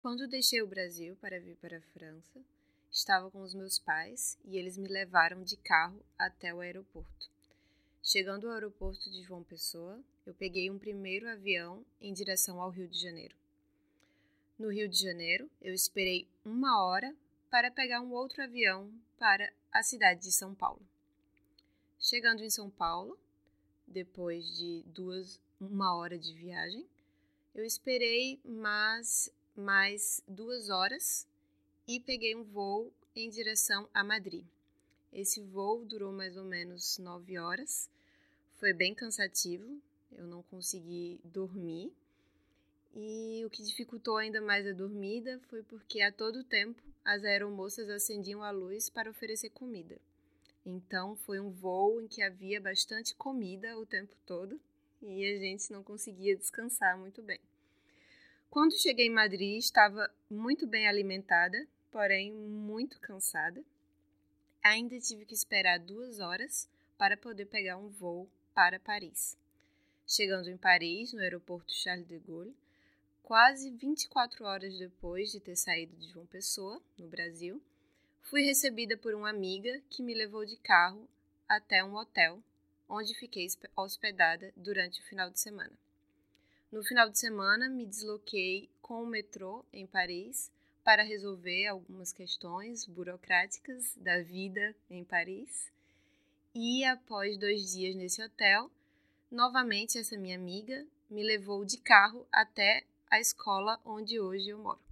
Quando deixei o Brasil para vir para a França, estava com os meus pais e eles me levaram de carro até o aeroporto. Chegando ao aeroporto de João Pessoa, eu peguei um primeiro avião em direção ao Rio de Janeiro. No Rio de Janeiro, eu esperei 1 hora para pegar um outro avião para a cidade de São Paulo. Chegando em São Paulo, depois de 1 hora de viagem, eu esperei mais 2 horas e peguei um voo em direção a Madrid. Esse voo durou mais ou menos 9 horas, foi bem cansativo, eu não consegui dormir e o que dificultou ainda mais a dormida foi porque a todo tempo as aeromoças acendiam a luz para oferecer comida. Então foi um voo em que havia bastante comida o tempo todo e a gente não conseguia descansar muito bem. Quando cheguei em Madrid, estava muito bem alimentada, porém muito cansada. Ainda tive que esperar 2 horas para poder pegar um voo para Paris. Chegando em Paris, no aeroporto Charles de Gaulle, quase 24 horas depois de ter saído de João Pessoa, no Brasil, fui recebida por uma amiga que me levou de carro até um hotel, onde fiquei hospedada durante o final de semana. No final de semana, me desloquei com o metrô em Paris para resolver algumas questões burocráticas da vida em Paris. E após 2 dias nesse hotel, novamente essa minha amiga me levou de carro até a escola onde hoje eu moro.